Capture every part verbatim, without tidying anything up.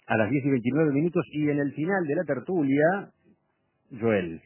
a las diez y veintinueve minutos, y en el final de la tertulia, Joel.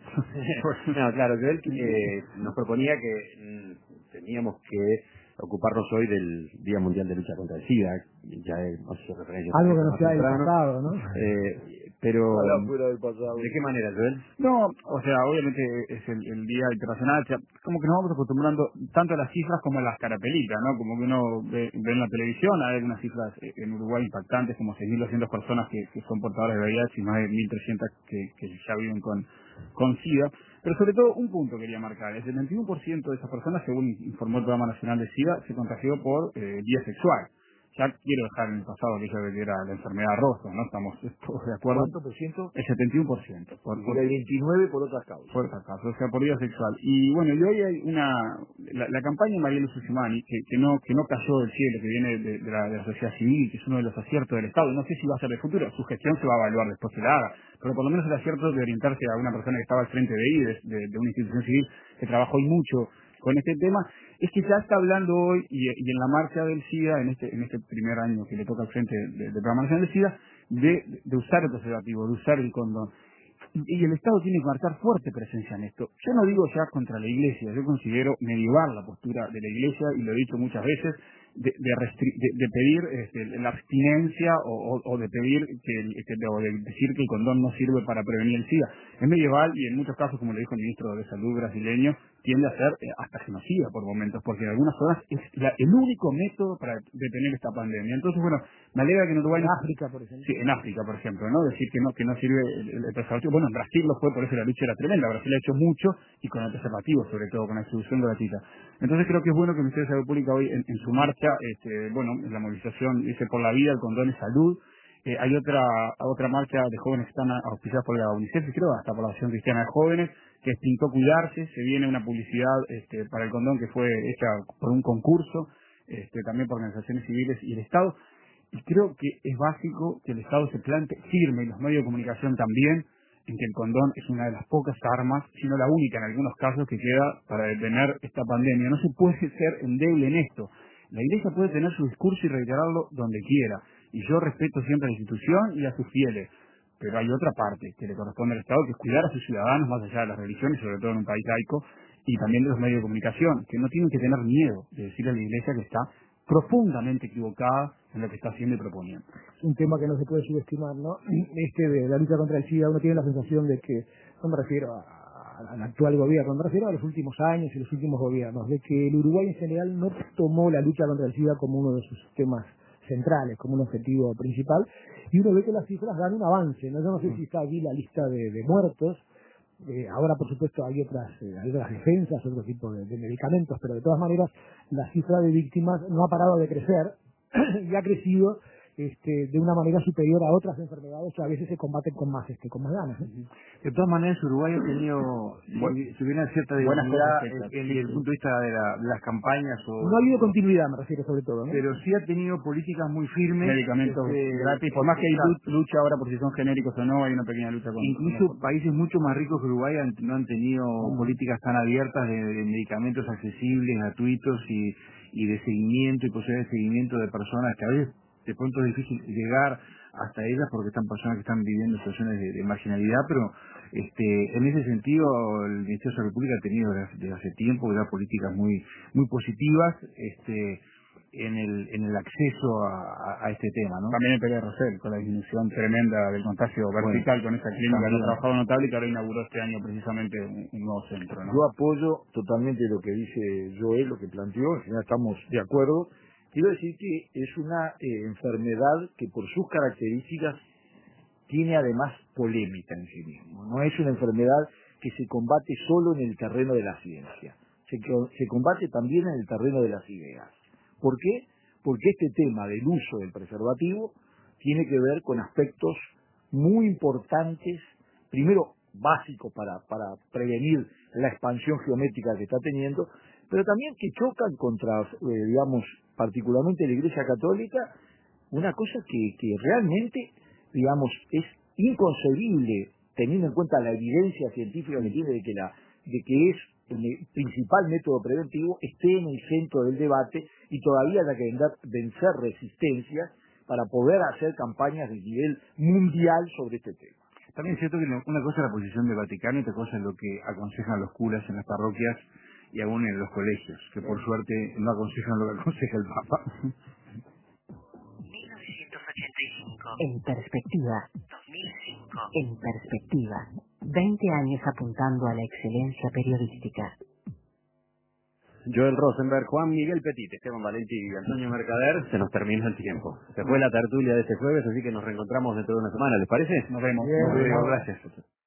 No, claro, Joel eh, nos proponía que mm, teníamos que ocuparnos hoy del Día Mundial de Lucha contra el SIDA, ya hemos hecho referencia algo que más nos queda del temprano, pasado, ¿no? eh, pero Ojalá fuera del pasado. ¿de qué manera, Joel? No, o sea, obviamente es el, el Día Internacional, o sea, como que nos vamos acostumbrando tanto a las cifras como a las carapelitas, ¿no? Como que uno ve, ve en la televisión, hay algunas cifras en Uruguay impactantes, como seis mil doscientas personas que, que son portadoras de V I H y más de mil trescientas que, que ya viven con, con SIDA. Pero sobre todo, un punto quería marcar, el setenta y uno por ciento de esas personas, según informó el Programa Nacional de SIDA, se contagió por eh, vía sexual. Ya quiero dejar en el pasado aquello de que era la enfermedad rosa, ¿no? Estamos todos de acuerdo. ¿Cuánto por ciento? El setenta y uno por ciento. Por, por, Y el veintinueve por otras causas. por otras causas, o sea, por vía sexual. Y bueno, y hoy hay una... La, la campaña de María Luz Usimani, que, que, no, que no cayó del cielo, que viene de, de, la, de la sociedad civil, que es uno de los aciertos del Estado. No sé si va a ser el futuro, su gestión se va a evaluar después que la haga, pero por lo menos el acierto de orientarse a una persona que estaba al frente de I D E S, de, de una institución civil que trabajó hoy mucho con este tema, es que ya está hablando hoy y, y en la marcha del SIDA, en este en este primer año que le toca al frente del de, programa nacional del SIDA, de, de usar el preservativo, de usar el condón. Y, y el Estado tiene que marcar fuerte presencia en esto. Yo no digo ya contra la Iglesia, yo considero medieval la postura de la Iglesia, y lo he dicho muchas veces, de, de, restri- de, de pedir este, la abstinencia o, o, o de pedir que, el- que o de decir que el condón no sirve para prevenir el SIDA. Es medieval y en muchos casos, como le dijo el ministro de Salud brasileño, tiende a ser eh, hasta genocida por momentos, porque en algunas zonas es la- el único método para detener esta pandemia. Entonces, bueno, me alegra que en Uruguay... En no- África, por ejemplo. Sí, en África, por ejemplo, ¿no? Decir que no que no sirve el, el preservativo. Bueno, en Brasil lo fue, por eso la lucha era tremenda. Brasil ha hecho mucho, y con el preservativo, sobre todo, con la distribución gratuita. Entonces creo que es bueno que el Ministerio de Salud Pública hoy, en, en su marcha, este, bueno, en la movilización, dice por la vida, el condón es salud. Eh, hay otra otra marcha de jóvenes que están auspiciadas por la UNICEF, y creo, hasta por la Asociación Cristiana de Jóvenes, que es Pintó Cuidarse. Se viene una publicidad este, para el condón que fue hecha por un concurso, este, también por organizaciones civiles y el Estado. Y creo que es básico que el Estado se plante firme, y los medios de comunicación también, en que el condón es una de las pocas armas, si no la única en algunos casos, que queda para detener esta pandemia. No se puede ser endeble en esto. La Iglesia puede tener su discurso y reiterarlo donde quiera, y yo respeto siempre a la institución y a sus fieles, pero hay otra parte que le corresponde al Estado, que es cuidar a sus ciudadanos más allá de las religiones, sobre todo en un país laico, y también de los medios de comunicación, que no tienen que tener miedo de decirle a la Iglesia que está profundamente equivocada en lo que está haciendo y proponiendo. Es un tema que no se puede subestimar, ¿no? Este de la lucha contra el SIDA, uno tiene la sensación de que, no me refiero a, al actual gobierno, me refiero a los últimos años y los últimos gobiernos, de que el Uruguay en general no tomó la lucha contra el SIDA como uno de sus temas centrales, como un objetivo principal, y uno ve que las cifras dan un avance, ¿no? Yo no sé si está aquí la lista de, de muertos. Eh, ahora, por supuesto, hay otras, eh, hay otras defensas, otro tipo de, de medicamentos, pero de todas maneras la cifra de víctimas no ha parado de crecer y ha crecido este, de una manera superior a otras enfermedades que a veces se combaten con más este, con más ganas, ¿eh? De todas maneras, Uruguay ha tenido, si, si hubiera cierta Buenas debilidad cosas hechas, desde sí, el sí. punto de vista de, la- de las campañas, o, No ha habido continuidad, me refiero sobre todo, ¿no? pero sí ha tenido políticas muy firmes. Medicamentos este, gratis, por más que hay exacto. lu- lucha ahora por si son genéricos o no, hay una pequeña lucha con... Incluso con- países mucho más ricos que Uruguay han- no han tenido políticas tan abiertas de, de medicamentos accesibles, gratuitos y, y de seguimiento y posibilidad de seguimiento de personas que a veces de pronto es difícil llegar hasta ellas porque están personas que están viviendo situaciones de, de marginalidad, pero este, en ese sentido el Ministerio de Salud Pública ha tenido desde, desde hace tiempo ya políticas muy muy positivas este, en el en el acceso a, a, a este tema, ¿no? También en Pérez Rosell, con la disminución tremenda del contagio vertical, Bueno, con esa clínica que también. ha trabajado notable y que ahora inauguró este año precisamente un, un nuevo centro, ¿no? Yo apoyo totalmente lo que dice Joel, lo que planteó, en general estamos de acuerdo. Quiero decir que es una eh, enfermedad que por sus características tiene además polémica en sí mismo. No es una enfermedad que se combate solo en el terreno de la ciencia, se, se combate también en el terreno de las ideas. ¿Por qué? Porque este tema del uso del preservativo tiene que ver con aspectos muy importantes, primero básicos para, para prevenir la expansión geométrica que está teniendo, pero también que chocan contra, eh, digamos, particularmente la Iglesia Católica, una cosa que, que realmente, digamos, es inconcebible, teniendo en cuenta la evidencia científica que tiene de que, la, de que es el principal método preventivo, esté en el centro del debate y todavía haya que vencer resistencias para poder hacer campañas de nivel mundial sobre este tema. También es cierto que una cosa es la posición del Vaticano y otra cosa es lo que aconsejan los curas en las parroquias y aún en los colegios, que por suerte no aconsejan lo que aconseja el Papa. mil novecientos ochenta y cinco. En perspectiva. dos mil cinco. En perspectiva. veinte años apuntando a la excelencia periodística. Joel Rosenberg, Juan Miguel Petit, Esteban Valenti y Antonio Mercader, se nos terminó el tiempo. Se fue la tertulia de este jueves, así que nos reencontramos dentro de una semana, ¿les parece? Nos vemos. Bien, Nos vemos, bien. gracias.